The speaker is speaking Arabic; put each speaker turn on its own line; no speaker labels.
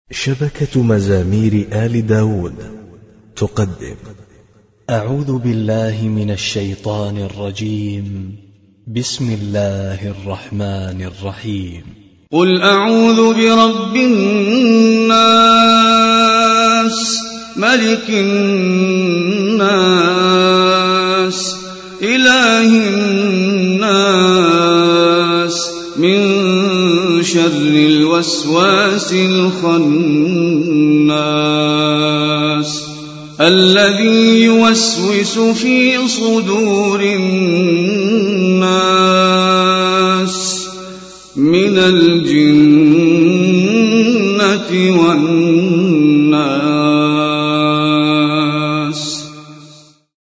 شبكة مزامير آل داود تقدم
أعوذ بالله من الشيطان الرجيم. بسم الله الرحمن الرحيم.
قل أعوذ برب الناس ملك الناس إله الناس من شر الوسواس الخناس الذي يوسوس في صدور الناس من الجنة والناس.